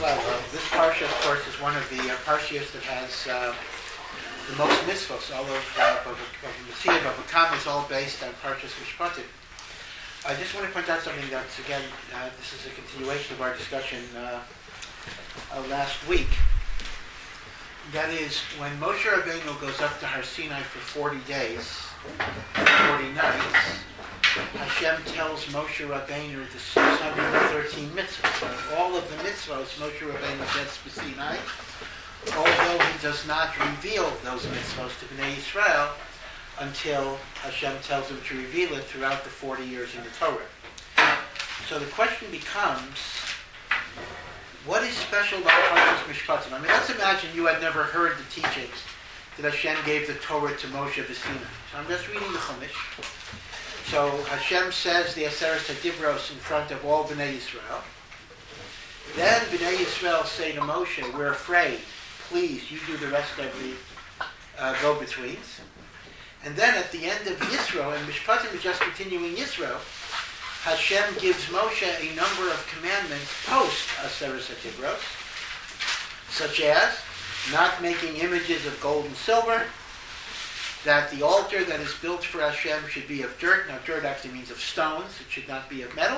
Well, this parsha, of course, is one of the parshas that has the most mitzvos. All of the Messiah of Avakam is all based on Parshas Mishpatim. I just want to point out something that's, again, this is a continuation of our discussion last week. That is, when Moshe Rabbeinu goes up to Har Sinai for 40 days, 40 nights, Hashem tells Moshe Rabbeinu the 613 mitzvahs. All of the mitzvahs Moshe Rabbeinu gets to Sinai, although he does not reveal those mitzvahs to Bnei Yisrael until Hashem tells him to reveal it throughout the 40 years in the Torah. So the question becomes, what is special about Parshas Mishpatim? I mean, let's imagine you had never heard the teachings that Hashem gave the Torah to Moshe B'Sinai. So I'm just reading the Chumash. So Hashem says the Aseret HaDibros in front of all Bnei Yisrael. Then Bnei Yisrael say to Moshe, we're afraid. Please, you do the rest of the go-betweens. And then at the end of Yisro, and Mishpatim is just continuing Yisro, Hashem gives Moshe a number of commandments post Aseret HaDibros, such as not making images of gold and silver, that the altar that is built for Hashem should be of dirt. Now, dirt actually means of stones. It should not be of metal.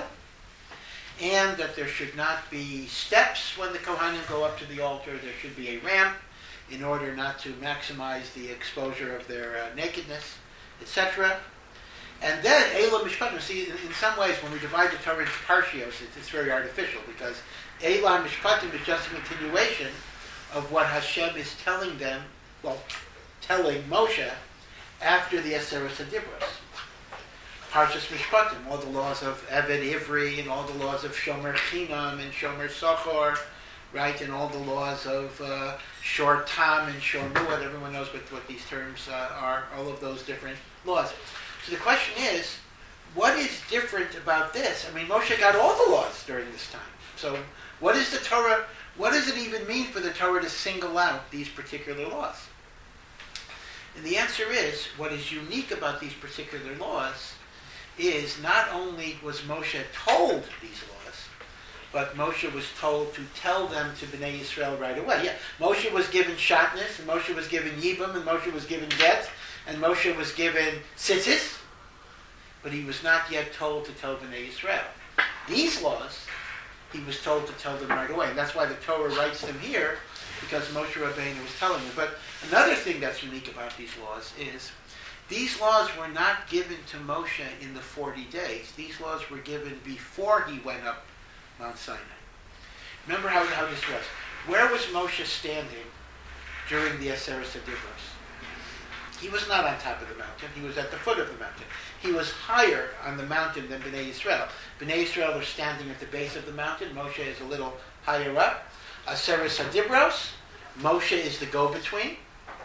And that there should not be steps when the Kohanim go up to the altar. There should be a ramp in order not to maximize the exposure of their nakedness, etc. And then, Eila Mishpatim. See, in some ways, when we divide the Torah into parshios, it's very artificial, because Eila Mishpatim is just a continuation of what Hashem is telling them, telling Moshe, after the Aseret HaDibros. Parshas Mishpatim, all the laws of Eved Ivri, and all the laws of Shomer Chinam and Shomer Sochor, right, and all the laws of Shor Tam and Shor Muad. Everyone knows what these terms are, all of those different laws. So the question is, what is different about this? I mean, Moshe got all the laws during this time. So what is the Torah, what does it even mean for the Torah to single out these particular laws? And the answer is, what is unique about these particular laws is not only was Moshe told these laws, but Moshe was told to tell them to Bnei Yisrael right away. Yeah, Moshe was given shatnez, and Moshe was given yibum, and Moshe was given get, and Moshe was given tzitzis, but he was not yet told to tell Bnei Yisrael. These laws, he was told to tell them right away, and that's why the Torah writes them here, because Moshe Rabbeinu was telling them. But another thing that's unique about these laws is these laws were not given to Moshe in the 40 days. These laws were given before he went up Mount Sinai. Remember how this was. Where was Moshe standing during the Aseret HaDibros? He was not on top of the mountain. He was at the foot of the mountain. He was higher on the mountain than Bnei Yisrael. Bnei Yisrael are standing at the base of the mountain. Moshe is a little higher up. Aseret HaDibros, Moshe is the go-between.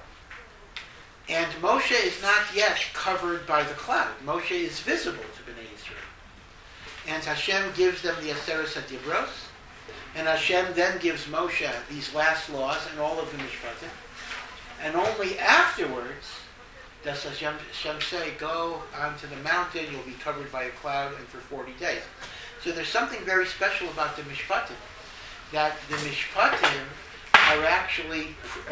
And Moshe is not yet covered by the cloud. Moshe is visible to Bnei Yisrael. And Hashem gives them the Aseret HaDibros. And Hashem then gives Moshe these last laws and all of the Mishpatim. And only afterwards does Hashem say, go onto the mountain, you'll be covered by a cloud, and for 40 days. So there's something very special about the Mishpatim. That the Mishpatim are actually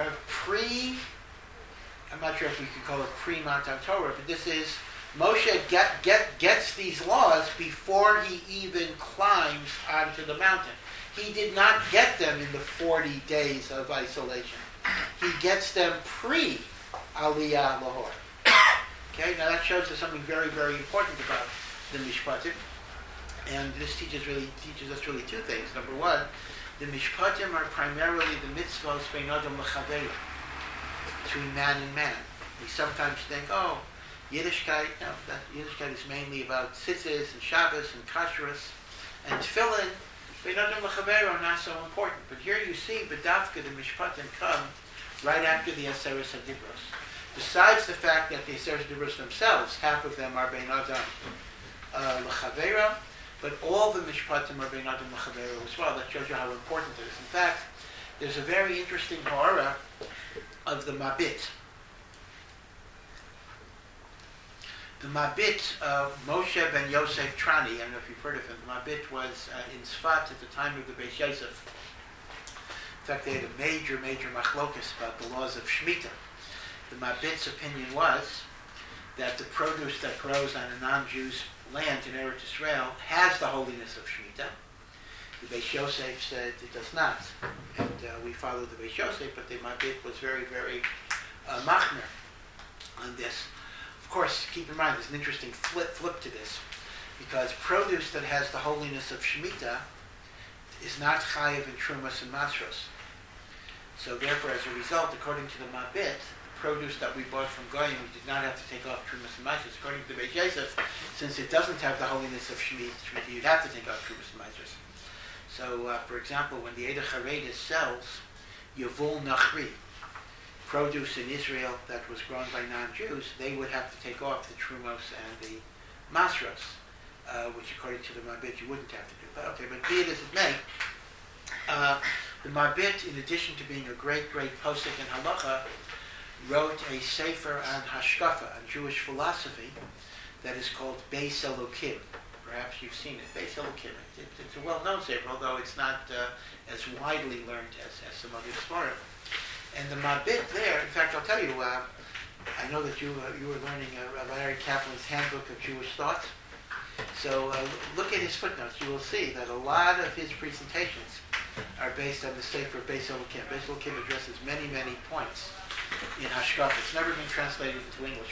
I'm not sure if we could call it pre-Matan Torah, but this is, Moshe gets these laws before he even climbs onto the mountain. He did not get them in the 40 days of isolation. He gets them pre-Aliyah Lahor. Okay, now that shows us something very, very important about the Mishpatim. And this teaches us really two things. Number one, the Mishpatim are primarily the mitzvahs bein adam l'chaveru, between man and man. We sometimes think, Yiddishkeit, no, that Yiddishkeit is mainly about tzitzis and Shabbos and kashrus and tefillin. Bein adam l'chaveru are not so important. But here you see, B'davka, the Mishpatim come right after the Aseret HaDibros. Besides the fact that the Aseret HaDibros themselves, half of them are bein adam l'chaveru, but all the Mishpatim are bein adam l'chaveru as well. That shows you how important it is. In fact, there's a very interesting ha'ara of the Mabit. The Mabit of Moshe ben Yosef Trani, I don't know if you've heard of him. The Mabit was in Sfat at the time of the Beis Yosef. fact, they had a major machlokus about the laws of Shemitah. The Mabit's opinion was that the produce that grows on a non-Jew's land in Eretz Israel has the holiness of Shemitah. The Beis Yosef said it does not. And we followed the Beis Yosef, but the Mabit was very machmer on this. Of course, keep in mind, there's an interesting flip to this, because produce that has the holiness of Shemitah is not chayiv in Trumas and Masros. So therefore, as a result, according to the Mabit, the produce that we bought from Goyim, we did not have to take off Trumas and Masros. According to the Beis Yosef, since it doesn't have the holiness of Shemitah, you'd have to take off Trumas and Masros. So, for example, when the Eder Charedis sells Yavul Nachri, produce in Israel that was grown by non-Jews, they would have to take off the Trumos and the Masros, which according to the Mabit you wouldn't have to do. But okay, but be it as it may, the Mabit, in addition to being a great posek in halacha, wrote a sefer on hashkafa, on Jewish philosophy, that is called Beis Elokim. Perhaps you've seen it. Beis Elokim. It's a well-known sefer, although it's not as widely learned as some other Sforim. And the Mabit there, in fact, I'll tell you, I know that you were learning Larry Kaplan's Handbook of Jewish Thought. So look at his footnotes. You will see that a lot of his presentations are based on the sefer Beis Elokim. Beis Elokim addresses many points in Hashkafa. It's never been translated into English.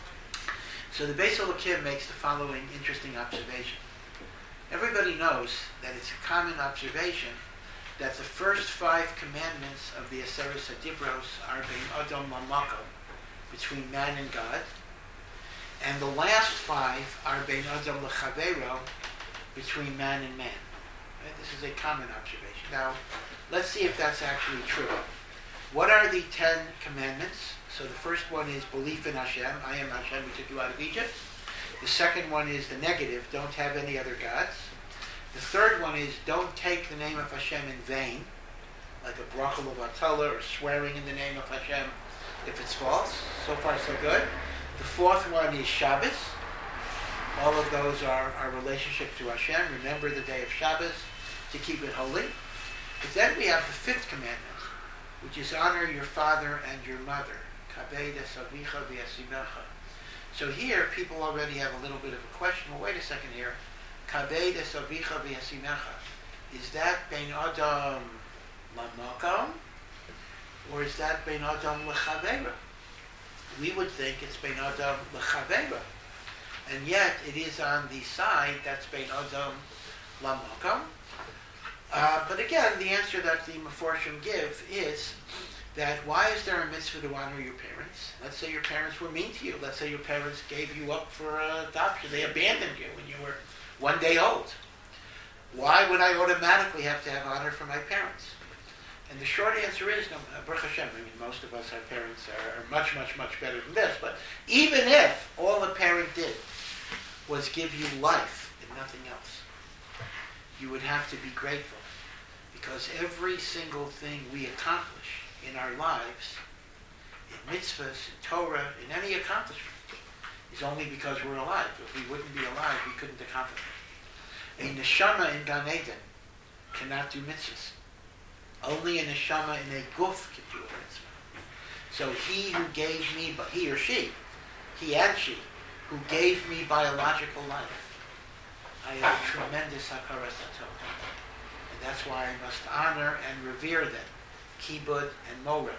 So the Beis Elokim makes the following interesting observation. Everybody knows that it's a common observation that the first 5 commandments of the Aseres HaDibros are bein Adam Lamako, between man and God, and the last 5 are bein Adam Lechavero, between man and man. Right? This is a common observation. Now, let's see if that's actually true. What are the 10 commandments? So the first one is belief in Hashem. I am Hashem, who took you out of Egypt. The second one is the negative, don't have any other gods. The third one is don't take the name of Hashem in vain, like a bracha levatala or swearing in the name of Hashem if it's false. So far, so good. The fourth one is Shabbos. All of those are our relationship to Hashem. Remember the day of Shabbos to keep it holy. But then we have the 5th commandment, which is honor your father and your mother. Kabed es avicha v'yasimecha. So here, people already have a little bit of a question. Well, wait a second here. Kabed es avicha v'yasimecha. Is that bein Adam lamakom? Or is that bein Adam lechavera? We would think it's bein Adam lechavera. And yet, it is on the side that's bein Adam lamakom. But again, the answer that the Meforshim give is that why is there a mitzvah to honor your parents? Let's say your parents were mean to you. Let's say your parents gave you up for adoption. They abandoned you when you were 1 day old. Why would I automatically have to have honor for my parents? And the short answer is, no, Baruch Hashem, I mean, most of us, our parents are much better than this. But even if all a parent did was give you life and nothing else, you would have to be grateful. Because every single thing we accomplish in our lives, in mitzvahs, in Torah, in any accomplishment, is only because we're alive. If we wouldn't be alive, we couldn't accomplish it. A neshama in Gan Eden cannot do mitzvahs. Only a neshama in a guf can do a mitzvah. So he who gave me, he or she, he and she, who gave me biological life, I have a tremendous hakaras hatov. And that's why I must honor and revere them. Kibud and Mora.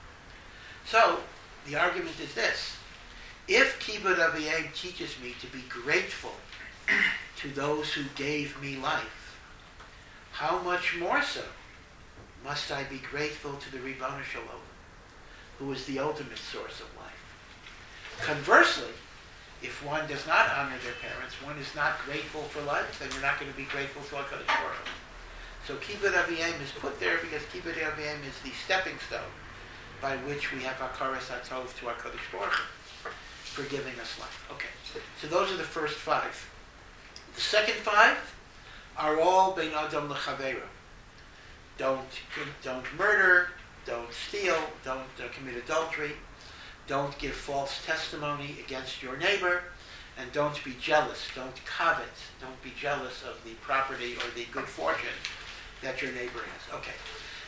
So, the argument is this. If Kibud Aviyim teaches me to be grateful to those who gave me life, how much more so must I be grateful to the Ribono Shel Olam, who is the ultimate source of life? Conversely, if one does not honor their parents, one is not grateful for life, then you're not going to be grateful to HaKadosh Baruch Hu. So Kibud Aviyim is put there because Kibud Aviyim is the stepping stone by which we have hakaras hatov to HaKadosh Baruch Hu for giving us life. Okay, so those are the first 5. The second 5 are all bein Adam lechavera. Don't murder, don't steal, don't commit adultery, don't give false testimony against your neighbor, and don't be jealous, don't covet, don't be jealous of the property or the good fortune that your neighbor has. Okay.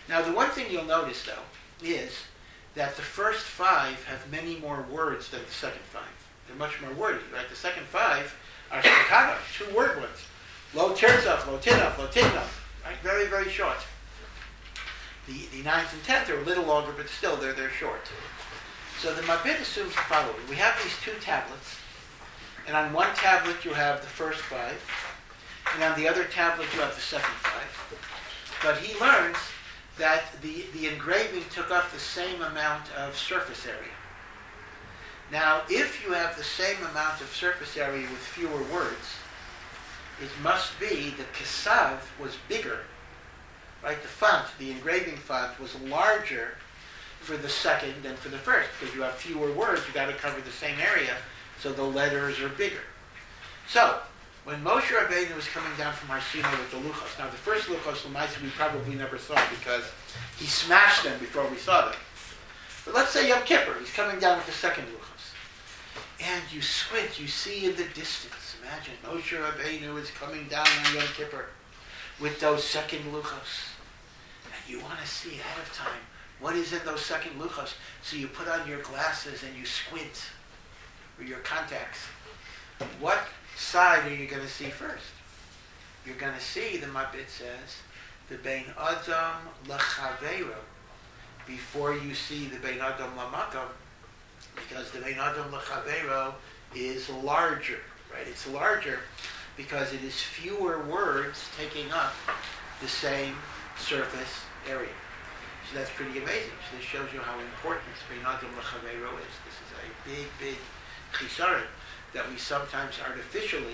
Now, the one thing you'll notice, though, is that the first 5 have many more words than the second 5. They're much more wordy, right? The second 5 are staccato, 2-word ones. Lo tirzach, lo tinov, lo tignov, right? Very, very short. The 9th and 10th are a little longer, but still they're short. So the Mabit assumes the following. We have these 2 tablets, and on one tablet you have the first 5, and on the other tablet you have the second 5. But he learns that the engraving took up the same amount of surface area. Now, if you have the same amount of surface area with fewer words, it must be the kesav was bigger, right? The font, the engraving font, was larger for the second than for the first, because you have fewer words, you got to cover the same area, so the letters are bigger. So, when Moshe Rabbeinu was coming down from Har Sinai with the luchos, now the first luchos we probably never saw because he smashed them before we saw them. But let's say Yom Kippur, he's coming down with the second luchos. And you squint, you see in the distance, imagine Moshe Rabbeinu is coming down on Yom Kippur with those second luchos. And you want to see ahead of time what is in those second luchos. So you put on your glasses and you squint, or your contacts. What side are you going to see first? You're going to see, the Mabit says, the Bein Adam L'Chaveiro, before you see the Bein Adam L'Makom, because the Bein Adam L'Chaveiro is larger, right? It's larger because it is fewer words taking up the same surface area. So that's pretty amazing. So this shows you how important Bein Adam L'Chaveiro is. This is a big, big chisaron that we sometimes artificially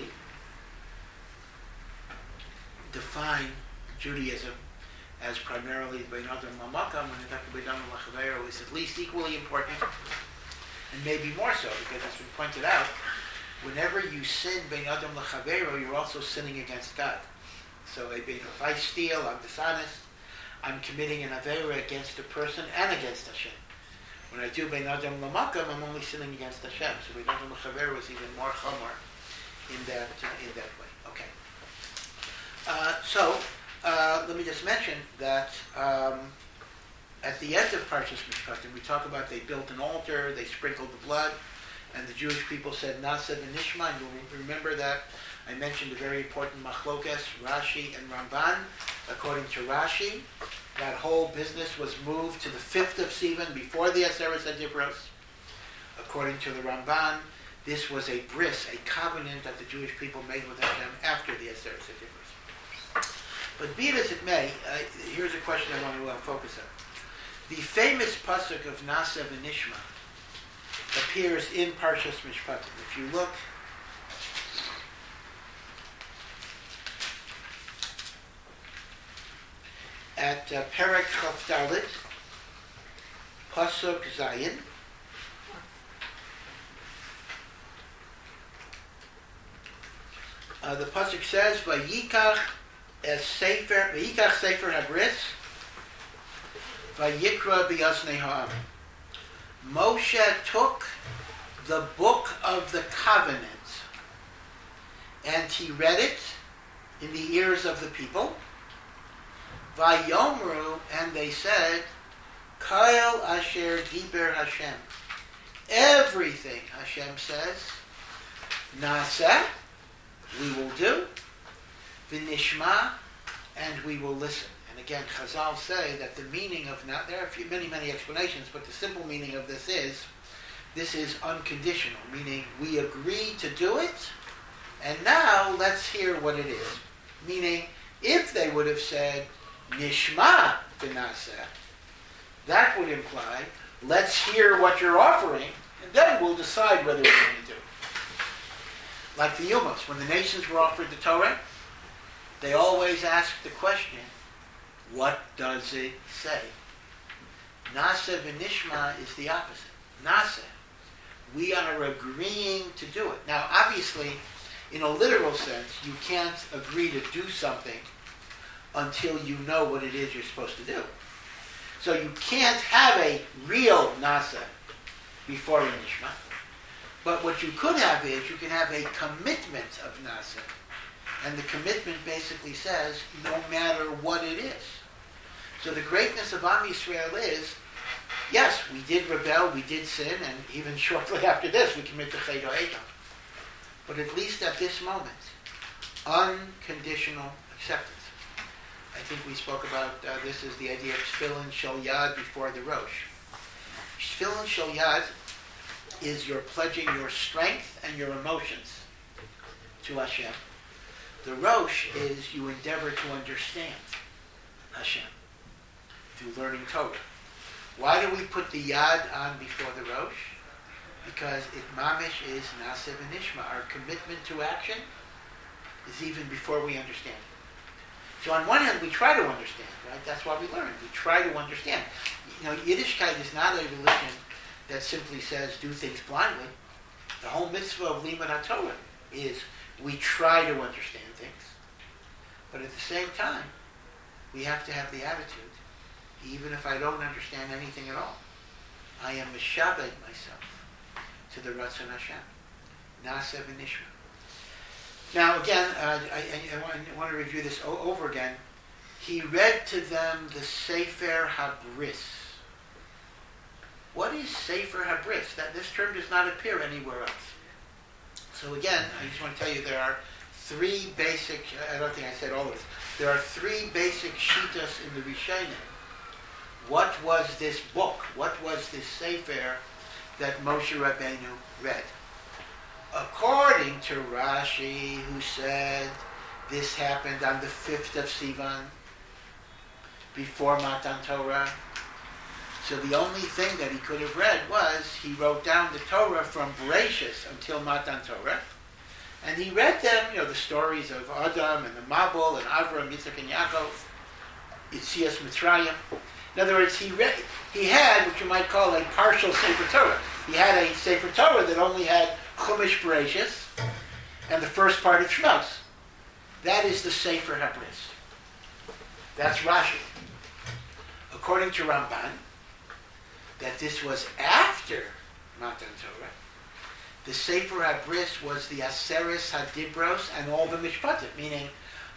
define Judaism as primarily Bein Adam L'Makom, when in fact Bein Adam L'Chaveiro is at least equally important, and maybe more so, because it's been pointed out, whenever you sin Bein Adam L'Chaveiro, you're also sinning against God. So if I steal, I'm dishonest, I'm committing an avera against a person and against Hashem. When I do Bein Adam L'Makom, I'm only sinning against Hashem. So Bein Adam L'Chaveiro is even more chomer in that way. Okay. Let me just mention that at the end of Parshas Mishpatim, we talk about they built an altar, they sprinkled the blood, and the Jewish people said Nasa v'nishma. And you'll remember that I mentioned a very important machlokas, Rashi and Ramban. According to Rashi, that whole business was moved to the 5th of Sivan before the Aseret HaDibros. According to the Ramban, this was a bris, a covenant that the Jewish people made with Hashem after the Aseret HaDibros. But be it as it may, here's a question I want to focus on. The famous pasuk of Nasa v'nishma appears in Parshas Mishpatim. If you look at Perek Chaf Dalet, pasuk Zayin, the pasuk says, "Vayikach Sefer Habris, Vayikra B'Yasnei Ha'am." Moshe took the book of the covenant and he read it in the ears of the people. Vayomru, and they said, Kol Asher Diber Hashem. Everything Hashem says, Nasa, we will do, V'nishma, and we will listen. And again, Chazal say that the meaning of not, there are many explanations, but the simple meaning of this is unconditional, meaning we agree to do it, and now let's hear what it is. Meaning, if they would have said, Nishma v'naseh, that would imply, let's hear what you're offering, and then we'll decide whether we're going to do it. Like the Yumos, when the nations were offered the Torah, they always asked the question, what does it say? Nasa v'nishma is the opposite. Nasa. We are agreeing to do it. Now, obviously, in a literal sense, you can't agree to do something until you know what it is you're supposed to do. So you can't have a real nasa before a nishma. But what you could have is, you can have a commitment of nasa. And the commitment basically says, no matter what it is. So the greatness of Am Yisrael is, yes, we did rebel, we did sin, and even shortly after this we commit the Chet HaEdom. But at least at this moment, unconditional acceptance. I think we spoke about this as the idea of Tefillin Shel Yad before the Rosh. Tefillin Shel Yad is your pledging your strength and your emotions to Hashem. The Rosh is you endeavor to understand Hashem through learning Torah. Why do we put the Yad on before the Rosh? Because it mamish is Na'aseh v'Nishma. Our commitment to action is even before we understand it. So on one hand, we try to understand, right? That's why we learn. We try to understand. Yiddishkeit is not a religion that simply says do things blindly. The whole mitzvah of Limud HaTorah is we try to understand things, but at the same time, we have to have the attitude, even if I don't understand anything at all, I am mishabed myself to the Ratzon Hashem. Na'aseh v'Nishma. Now again, I want to review this over again. He read to them the Sefer HaBris. What is Sefer HaBris? This term does not appear anywhere else. So again, I just want to tell you there are three basic, I don't think I said all of this, there are three basic shitas in the Rishonim. What was this book? What was this Sefer that Moshe Rabbeinu read? According to Rashi, who said this happened on the 5th of Sivan, before Matan Torah. So the only thing that he could have read was he wrote down the Torah from Bereshis until Matan Torah, and he read them, the stories of Adam and the Mabul and Avram, Yitzchak and Yaakov, Yetzias Mitzrayim. In other words, he had what you might call a partial Sefer Torah. He had a Sefer Torah that only had Chumash Bereshis and the first part of Shmos. That is the Sefer HaBris. That's Rashi. According to Ramban, that this was after Matan Torah, the Sefer HaBris was the Aseres HaDibros and all the Mishpatim, meaning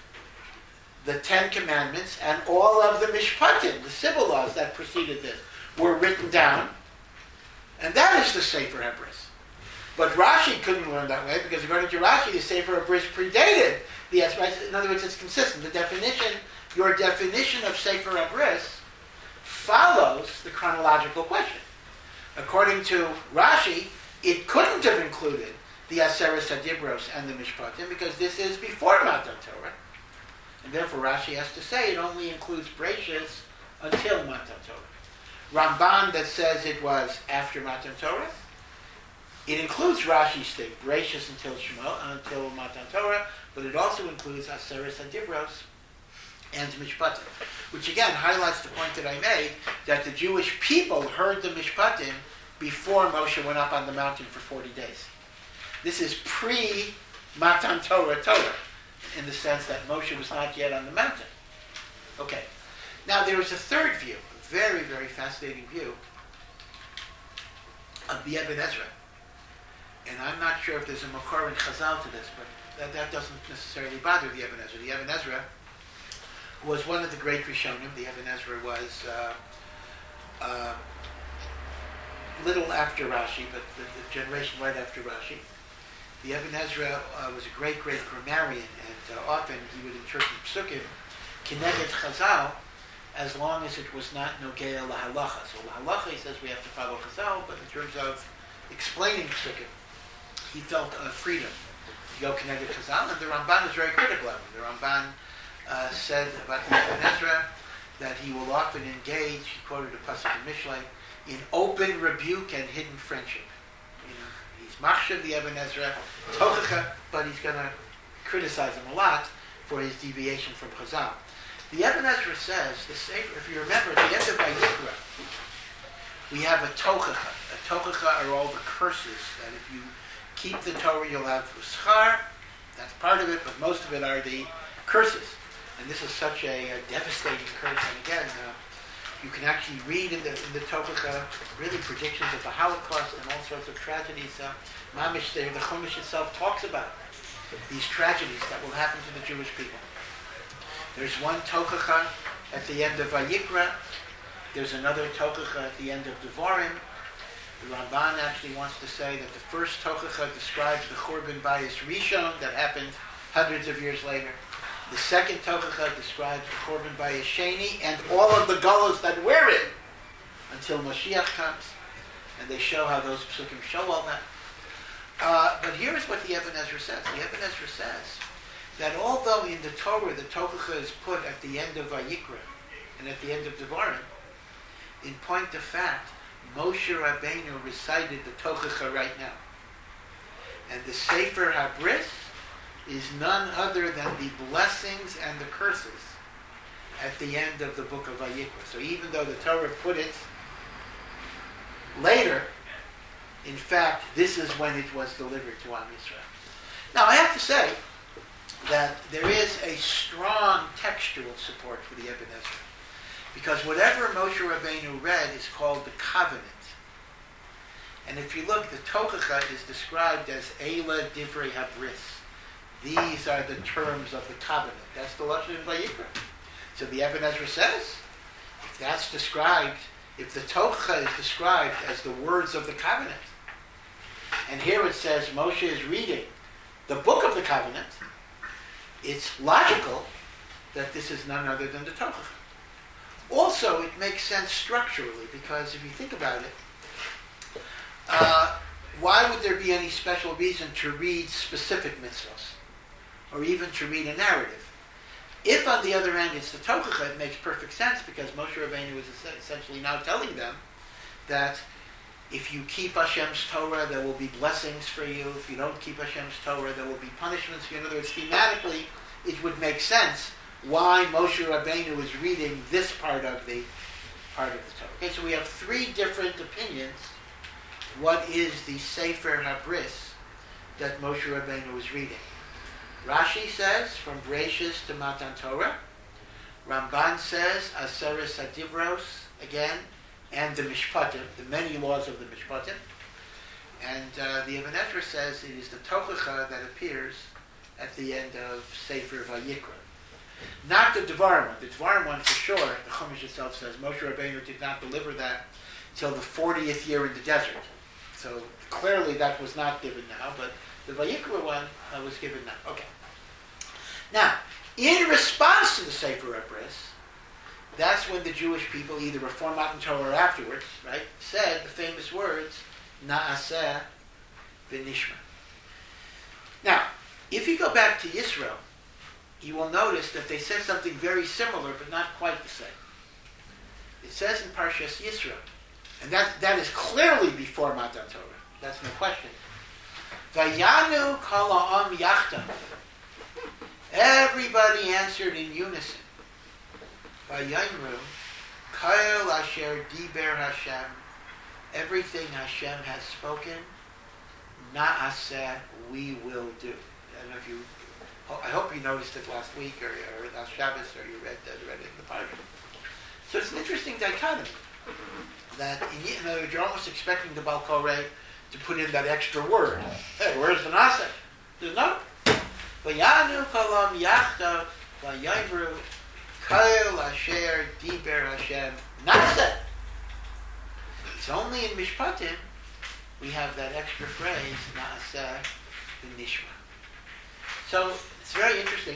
the 10 Commandments and all of the Mishpatim, the civil laws that preceded this, were written down, and that is the Sefer HaBris. But Rashi couldn't learn that way, because according to Rashi, the Sefer HaBris predated the Esraites. In other words, it's consistent. Your definition of Sefer HaBris follows the chronological question. According to Rashi, it couldn't have included the Aseres HaDibros and the Mishpatim, because this is before Matan Torah. And therefore Rashi has to say it only includes Bereshis until Matan Torah. Ramban that says it was after Matan Torah, it includes Rashi's thing, Bereshis until Matan Torah, but it also includes Aseres HaDibros and Mishpatim, which again highlights the point that I made, that the Jewish people heard the Mishpatim before Moshe went up on the mountain for 40 days. This is pre-Matan Torah, in the sense that Moshe was not yet on the mountain. Okay. Now there is a third view, a very, very fascinating view of the Ibn Ezra. And I'm not sure if there's a Makor in Chazal to this, but that doesn't necessarily bother the Ibn Ezra. The Ibn Ezra was one of the great Rishonim. The Ibn Ezra was little after Rashi, but the generation right after Rashi. The Ibn Ezra was a great, great grammarian, and often he would interpret Psukim Kineged Chazal, as long as it was not Nogea Lahalacha. So Lahalacha, he says we have to follow Chazal, but in terms of explaining Psukim, he felt freedom to go Kineged Chazal, and the Ramban is very critical of him. The Ramban said about the Ibn Ezra that he will often engage, he quoted a pasuk in Mishlei, in open rebuke and hidden friendship. He's machshav the Ibn Ezra, tochacha, but he's going to criticize him a lot for his deviation from Chazal. The Ibn Ezra says, if you remember, at the end of Vayikra, we have a tochacha. A tochacha are all the curses that if you keep the Torah, you'll have schar. That's part of it, but most of it are the curses. And this is such a devastating curse. And again, you can actually read in the Tochacha really predictions of the Holocaust and all sorts of tragedies. Mamish there, the Chumash itself talks about these tragedies that will happen to the Jewish people. There's one Tochacha at the end of Vayikra. There's another tochacha at the end of Devarim. The Ramban actually wants to say that the first tochacha describes the Churban Bayis Rishon that happened hundreds of years later. The second tochacha describes the Churban Bayis Sheni and all of the gullahs that we're in until Mashiach comes. And they show how those psukim show all that. But here is what the Eben Ezra says. The Eben Ezra says that although in the Torah the tochacha is put at the end of Vayikra and at the end of Devarim, in point of fact, Moshe Rabbeinu recited the tochacha right now. And the Sefer HaBris is none other than the blessings and the curses at the end of the book of Vayikra. So even though the Torah put it later, in fact, this is when it was delivered to Am Yisrael. Now, I have to say that there is a strong textual support for the Eben Ezra, because whatever Moshe Rabbeinu read is called the covenant. And if you look, the tochacha is described as Eila Divrei HaBris. These are the terms of the covenant. That's the Lashon in Vayikra. So the Eben Ezra says, if that's described, if the tochacha is described as the words of the covenant, and here it says Moshe is reading the book of the covenant, it's logical that this is none other than the tochacha. Also, it makes sense structurally, because if you think about it, why would there be any special reason to read specific mitzvahs, or even to read a narrative? If, on the other hand, it's the tochacha, it makes perfect sense, because Moshe Rabbeinu is essentially now telling them that if you keep Hashem's Torah, there will be blessings for you. If you don't keep Hashem's Torah, there will be punishments for you. In other words, thematically, it would make sense why Moshe Rabbeinu is reading this part of the Torah. Okay, so we have three different opinions. What is the Sefer HaBris that Moshe Rabbeinu is reading? Rashi says from Bereshis to Matan Torah. Ramban says Aseres HaDibros again, and the Mishpatim, the many laws of the Mishpatim. And the Eben Ezra says it is the tochacha that appears at the end of Sefer Vayikra. Not the Devarim one. The Devarim one for sure, the Chumash itself says Moshe Rabbeinu did not deliver that till the 40th year in the desert. So clearly that was not given now, but the Vayikra one was given now. Okay. Now, in response to the Sefer HaBris, that's when the Jewish people, either before Matan Torah or afterwards, right, said the famous words, Na'aseh v'nishma. Now, if you go back to Yisro, you will notice that they said something very similar, but not quite the same. It says in Parshas Yisro, and that is clearly before Matan Torah. That's no question. Vayanu kol ha'am yachdav. Everybody answered in unison. Vayimru kol asher diber Hashem. Everything Hashem has spoken, na'aseh, we will do. I don't know if you. I hope you noticed it last week or last Shabbos, or you read it in the Bible. So it's an interesting dichotomy that in other words, you're almost expecting the Baal Koreh to put in that extra word. Hey, where's the Nasa? There's no. Vayanu kolam yachdav vayimru kol asher diber Hashem Nasa. It's only in Mishpatim we have that extra phrase Nasa v'nishma. So it's very interesting.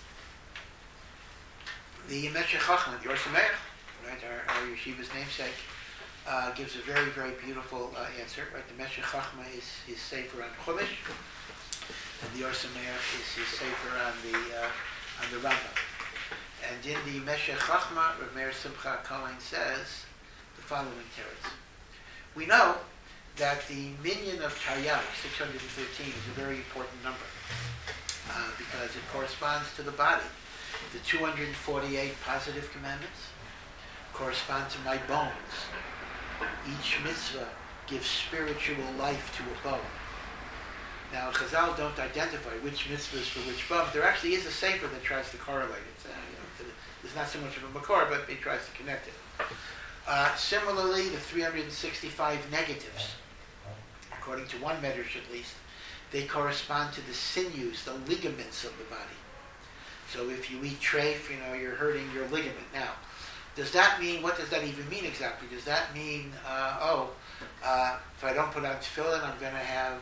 The Meshech Chochmah, the Or Sameach, right, our yeshiva's namesake, gives a very, very beautiful answer. Right, the Meshech Chochmah is his sefer on Chumash, and the Or Sameach is his sefer on the Rambam. And in the Meshech Chochmah, Rav Meir Simcha Cohen says the following teretz. We know that the minyan of Chayav, 613, is a very important number. Because it corresponds to the body. The 248 positive commandments correspond to my bones. Each mitzvah gives spiritual life to a bone. Now, Chazal don't identify which mitzvah is for which bone. There actually is a sefer that tries to correlate it. There's not so much of a makor, but it tries to connect it. Similarly, the 365 negatives, according to one medrash at least, they correspond to the sinews, the ligaments of the body. So if you eat treif, you're hurting your ligament. Now, Does that mean, what does that even mean exactly? Does that mean, if I don't put on tefillin, I'm going to have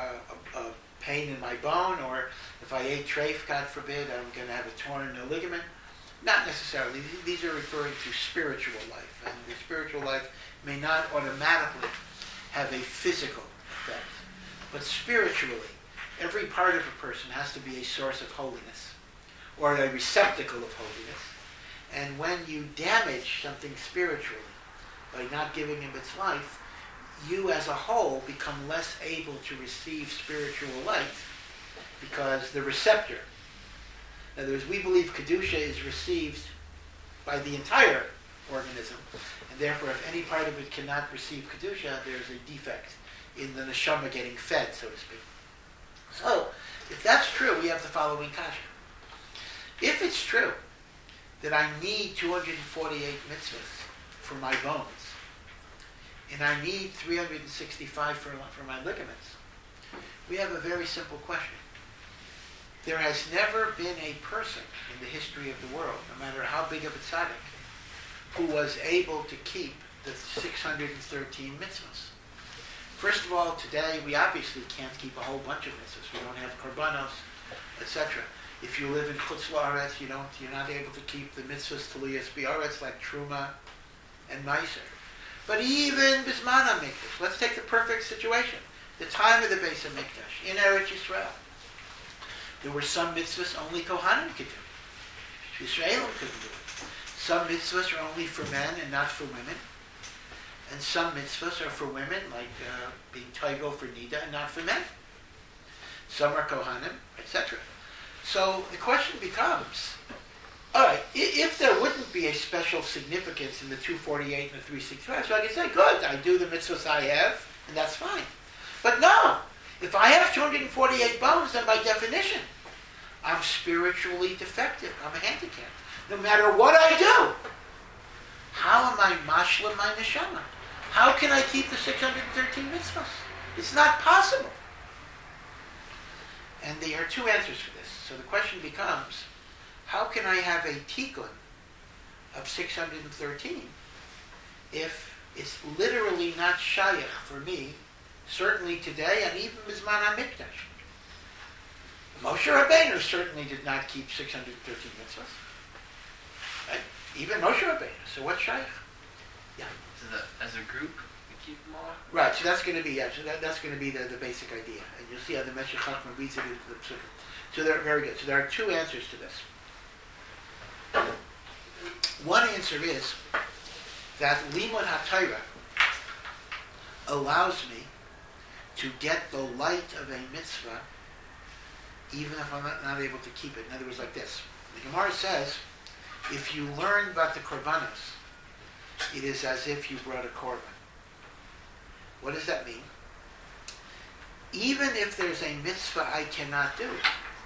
a pain in my bone, or if I ate treif, God forbid, I'm going to have a torn ligament? Not necessarily. These are referring to spiritual life, and the spiritual life may not automatically have a physical effect. But spiritually, every part of a person has to be a source of holiness, or a receptacle of holiness. And when you damage something spiritually by not giving him its life, you as a whole become less able to receive spiritual light, because the receptor, in other words, we believe Kedusha is received by the entire organism, and therefore if any part of it cannot receive Kedusha, there's a defect in the neshama getting fed, so to speak. So, if that's true, we have the following kasha. If it's true that I need 248 mitzvahs for my bones, and I need 365 for my ligaments, we have a very simple question. There has never been a person in the history of the world, no matter how big of a tzaddik, who was able to keep the 613 mitzvahs. First of all, today we obviously can't keep a whole bunch of mitzvahs. We don't have korbanos, etc. If you live in Chutz La'aretz, you're not able to keep the mitzvahs Taliyas B'Aretz like Truma and Meiser. But even Bisman HaMikdash, let's take the perfect situation. The time of the Beis HaMikdash, in Eretz Yisrael. There were some mitzvahs only Kohanim could do. Yisraelim couldn't do it. Some mitzvahs are only for men and not for women. And some mitzvahs are for women, like being toigel for nida, and not for men. Some are Kohanim, etc. So the question becomes, all right, if there wouldn't be a special significance in the 248 and the 365, so I can say, good, I do the mitzvahs I have, and that's fine. But no, if I have 248 bones, then by definition, I'm spiritually defective. I'm a handicap. No matter what I do, how am I mashlim my neshama? How can I keep the 613 mitzvahs? It's not possible. And there are two answers for this. So the question becomes, how can I have a tikkun of 613 if it's literally not shaykh for me, certainly today, and even Bizman HaMikdash? Moshe Rabbeinu certainly did not keep 613 mitzvahs. Right? Even Moshe Rabbeinu. So what's shaykh? Yeah. So as a group, we keep them all? Right, so that's going to be, that's going to be the basic idea. And you'll see how the Meshech Chochmah reads it into the psukim. So they're very good. So there are two answers to this. One answer is that Limud HaTorah allows me to get the light of a mitzvah even if I'm not able to keep it. In other words, like this. The Gemara says, if you learn about the korbanos, it is as if you brought a korban. What does that mean? Even if there's a mitzvah I cannot do,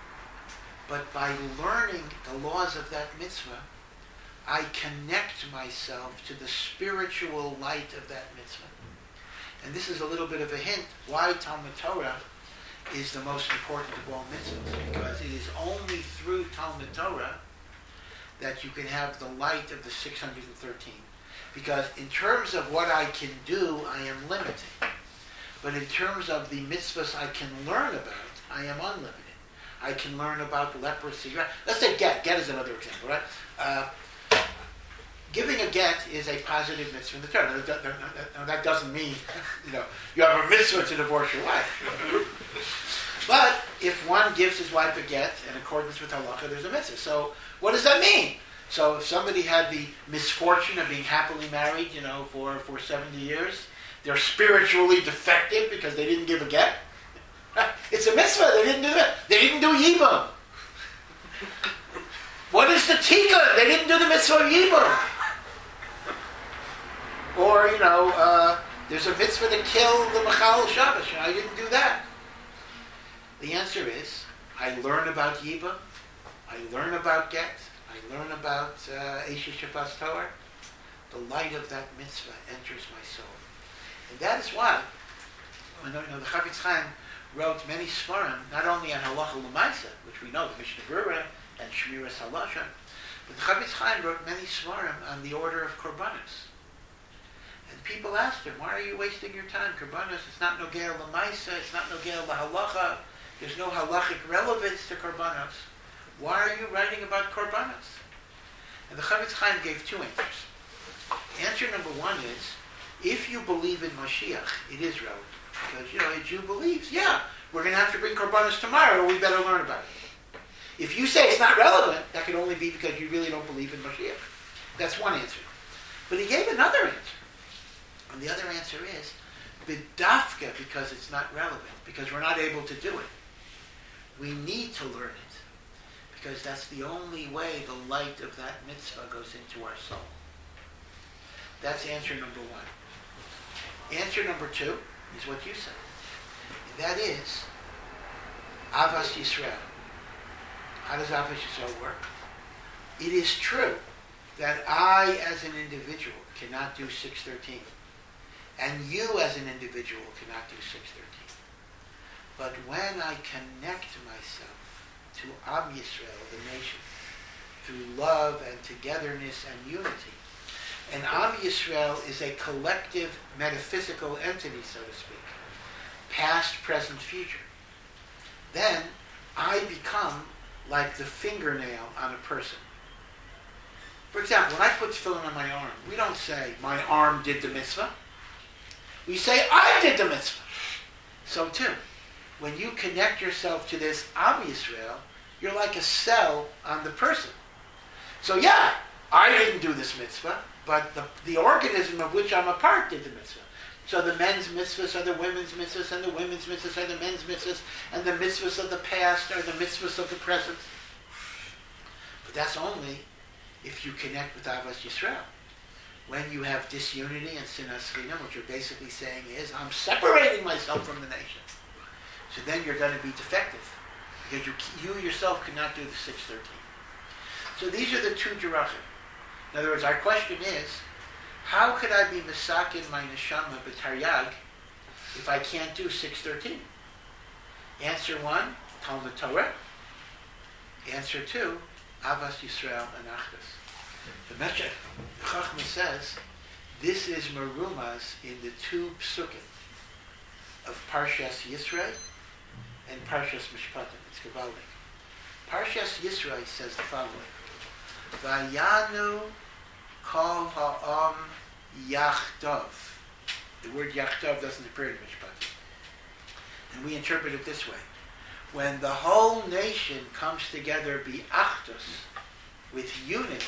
but by learning the laws of that mitzvah, I connect myself to the spiritual light of that mitzvah. And this is a little bit of a hint why Talmud Torah is the most important of all mitzvahs, because it is only through Talmud Torah that you can have the light of the 613. Because in terms of what I can do, I am limited. But in terms of the mitzvahs I can learn about, I am unlimited. I can learn about leprosy. Let's say get. Get is another example, right? Giving a get is a positive mitzvah in the Torah. That doesn't mean, you have a mitzvah to divorce your wife. But if one gives his wife a get in accordance with halacha, there's a mitzvah. So what does that mean? So if somebody had the misfortune of being happily married, for 70 years, they're spiritually defective because they didn't give a get. It's a mitzvah. They didn't do that. They didn't do yibum. What is the tikkun? They didn't do the mitzvah of yibum. Or, there's a mitzvah to kill the Machal Shabbos. I didn't do that. The answer is, I learn about yibum. I learn about get. I learn about Eisha Shafas Torah. The light of that mitzvah enters my soul. And that is why, the Chafetz Chaim wrote many svarim, not only on halacha l'maisa, which we know, the Mishnah Berurah and Shmiras Halasha, But the Chavetz Chaim wrote many svarim on the order of korbanos. And people asked him, why are you wasting your time? Korbanos, it's not nogea l'maisa, it's not nogea l'halacha, there's no halachic relevance to korbanos. Why are you writing about korbanos? And the Chavetz Chaim gave two answers. Answer number one is, if you believe in Mashiach, it is relevant. Because, a Jew believes, we're going to have to bring korbanos tomorrow, we better learn about it. If you say it's not relevant, that can only be because you really don't believe in Mashiach. That's one answer. But he gave another answer. And the other answer is, b'dafka, because it's not relevant, because we're not able to do it. We need to learn it, because that's the only way the light of that mitzvah goes into our soul. That's answer number one. Answer number two is what you said. And that is, Avas Yisrael. How does Avas Yisrael work? It is true that I, as an individual, cannot do 613. And you, as an individual, cannot do 613. But when I connect myself to Am Yisrael, the nation, through love and togetherness and unity, and Am Yisrael is a collective metaphysical entity, so to speak, past, present, future, then I become like the fingernail on a person. For example, when I put tefillin on my arm, we don't say, my arm did the mitzvah. We say, I did the mitzvah. So too, when you connect yourself to this Am Yisrael, you're like a cell on the person. So I didn't do this mitzvah, but the organism of which I'm a part did the mitzvah. So the men's mitzvahs are the women's mitzvahs, and the women's mitzvahs are the men's mitzvahs, and the mitzvahs of the past are the mitzvahs of the present. But that's only if you connect with Avas Yisrael. When you have disunity and sinas chinam, what you're basically saying is, I'm separating myself from the nation. So then you're going to be defective, because you yourself cannot do the 613. So these are the two derachim. In other words, our question is, how could I be misakin my neshama b'taryag if I can't do 613? Answer one, Talmud Torah. Answer two, Avas Yisrael and Achdus. The Chachma says, this is Merumas in the two psukim of Parshas Yisrael and Parshas Mishpatim. It's Gevaldik. Parshas Yisrael says the following: Vayanu kol ha'am yachdav. The word yachdav doesn't appear in Mishpatim. And we interpret it this way: when the whole nation comes together, bi'achdus, with unity,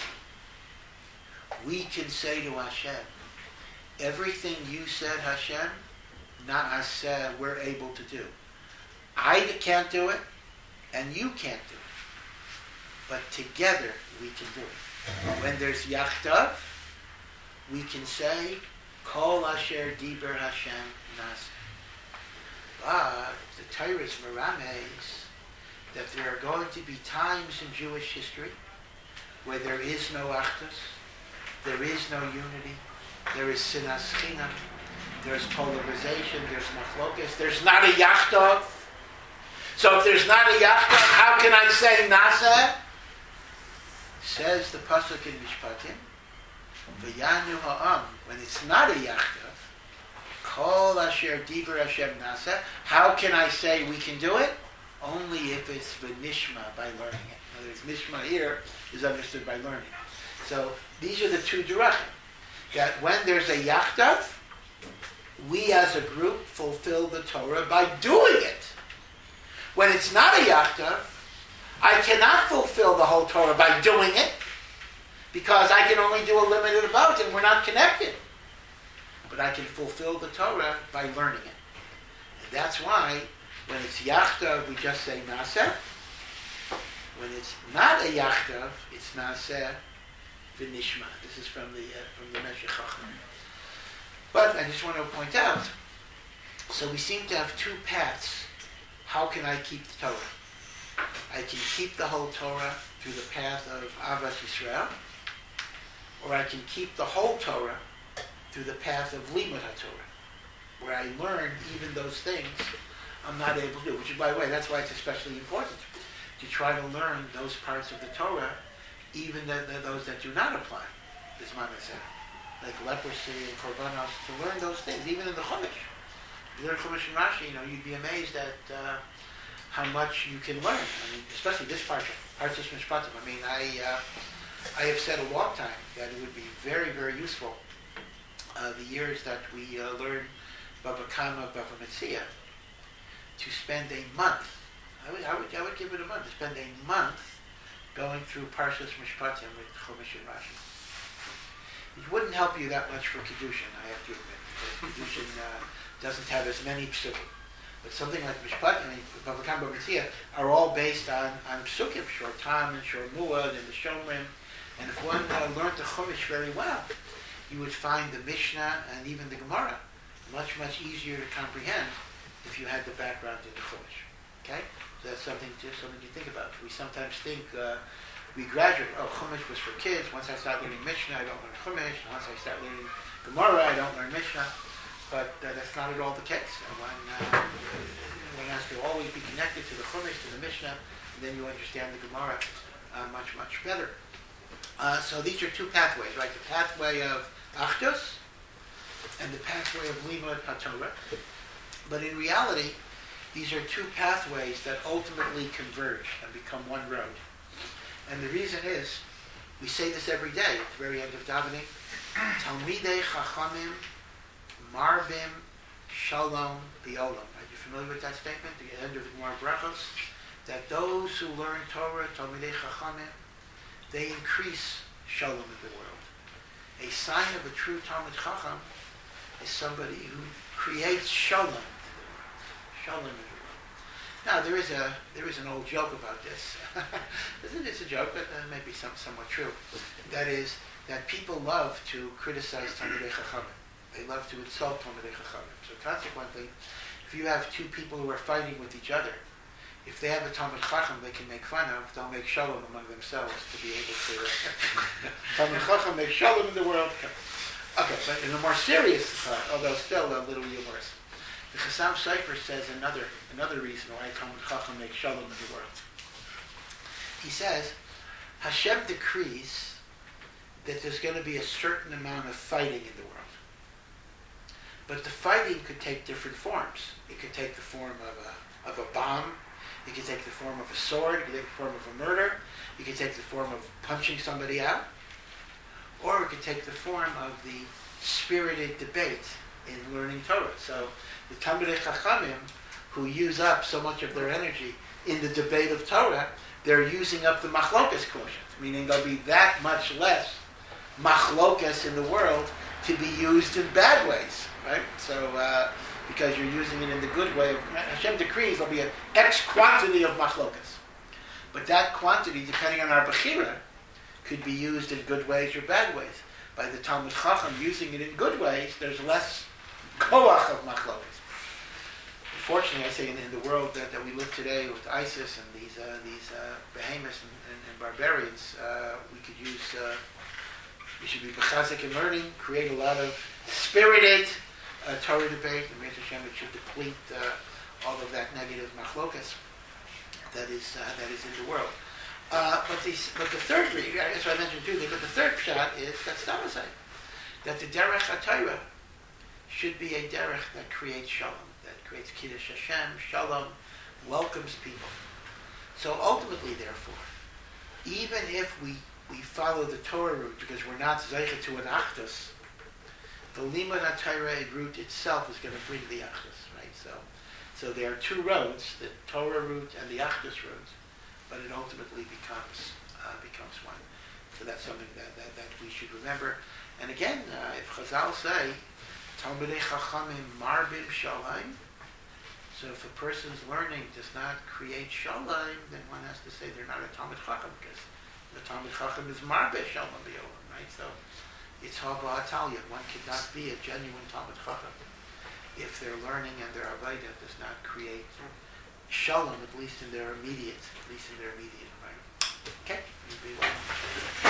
we can say to Hashem, everything you said, Hashem, not Hashem, we're able to do. I can't do it, and you can't do it. But together, we can do it. When there's Yachdav, we can say, Kol Asher Diber Hashem Nase. But the Torah is merames that there are going to be times in Jewish history where there is no Achdus, there is no unity, there is sinas chinam, there's polarization, there's machlokes, there's not a Yachdav. So if there's not a Yachdav, how can I say Nasa? Says the pasuk in Mishpatim, V'yanu ha'am, when it's not a Yachdav, Kol Asher Diver Hashem Nasa, how can I say we can do it? Only if it's v'nishma, by learning it. In other words, nishma here is understood by learning. So these are the two derachim. That when there's a Yachdav, we as a group fulfill the Torah by doing it. When it's not a Yachdav, I cannot fulfill the whole Torah by doing it, because I can only do a limited amount and we're not connected. But I can fulfill the Torah by learning it. And that's why when it's Yachdav, we just say Naseh. When it's not a Yachdav, it's Naseh v'nishma. This is from the Meshech Chacham. But I just want to point out, so we seem to have two paths. How can I keep the Torah? I can keep the whole Torah through the path of Avas Yisrael, or I can keep the whole Torah through the path of Limud HaTorah, where I learn even those things I'm not able to do. Which, by the way, that's why it's especially important to try to learn those parts of the Torah even those that do not apply Bisman Hazeh, like leprosy and korbanos, to learn those things, even in the Chumash. You learn Chumash and Rashi, you'd be amazed at how much you can learn. Especially this parsha, Parshas Mishpatim. I have said a long time that it would be very, very useful the years that we learn Bava Kama, Bava Metzia, to spend a month. I would give it a month. To spend a month going through Parshas Mishpatim with Chumash and Rashi. It wouldn't help you that much for Kedushin, I have to admit, because Kedushin doesn't have as many psukim. But something like Mishpat, Bava Kama, Bava Metzia are all based on psukim, Shor Tam and Shor Muad and the Shomrim. And if one learned the Chumash very well, you would find the Mishnah and even the Gemara much, much easier to comprehend if you had the background in the Chumash. Okay? So that's something to think about. We sometimes think we graduate, Chumash was for kids. Once I start learning Mishnah, I don't learn Chumash. Once I start learning Gemara, I don't learn Mishnah. But that's not at all the case. One has to always be connected to the Chumash, to the Mishnah, and then you understand the Gemara much, much better. So these are two pathways, right? The pathway of Achdus and the pathway of Limud HaTorah. But in reality, these are two pathways that ultimately converge and become one road. And the reason is, we say this every day at the very end of davening, Talmidei Chachamim Marbim Shalom B'Olam. Are you familiar with that statement? The end of the Gemara Brachos, that those who learn Torah, Talmidei Chachamim, they increase Shalom in the world. A sign of a true Talmid Chacham is somebody who creates Shalom in the world. Shalom in the world. Now there is an old joke about this. It's a joke, but maybe somewhat true. That is that people love to criticize Talmidei Chachamim. They love to insult Talmidei Chachamim. So consequently, if you have two people who are fighting with each other, if they have a Talmid Chacham they can make fun of, they'll make Shalom among themselves to be able to... Talmid Chacham makes Shalom in the world. Okay, but in a more serious, although still a little humorous, the Chassam Sofer says another reason why Talmid Chacham makes Shalom in the world. He says, Hashem decrees that there's going to be a certain amount of fighting in the world. But the fighting could take different forms. It could take the form of a bomb. It could take the form of a sword. It could take the form of a murder. It could take the form of punching somebody out. Or it could take the form of the spirited debate in learning Torah. So the Talmidei Chachamim, who use up so much of their energy in the debate of Torah, they're using up the machlokas quotient, meaning there'll be that much less machlokas in the world to be used in bad ways, right? So, because you're using it in the good way, Hashem decrees there'll be an X quantity of machlokas. But that quantity, depending on our bechira, could be used in good ways or bad ways. By the Talmid Chacham using it in good ways, there's less koach of machlokas. Unfortunately, I say in the world that we live today with ISIS and these behemoths and barbarians, we should be bechazik in learning, create a lot of spirited Torah debate, and Meir Hashem, it should deplete all of that negative machlokas that is in the world. But the third reason, as I mentioned too, but the third shot is that Stamazai, that the derech HaTorah should be a derech that creates shalom, that creates kiddush Hashem, shalom, welcomes people. So ultimately, therefore, even if we follow the Torah route because we're not zeicha to an achdus, the limud HaTorah route itself is going to bring the achdus, right? So there are two roads, the Torah route and the achdus route, but it ultimately becomes one. So that's something that we should remember. And again, if Chazal say, Talmidei Chachamim Marbim Shalom, so if a person's learning does not create Shalom, then one has to say they're not a Talmid Chacham, because the Talmid Chacham is Marbeh Shalom B'Olam, right? So it's Haba Atalia. One cannot be a genuine Talmid Chacham if their learning and their Avodah does not create Shalom, at least in their immediate environment. Okay?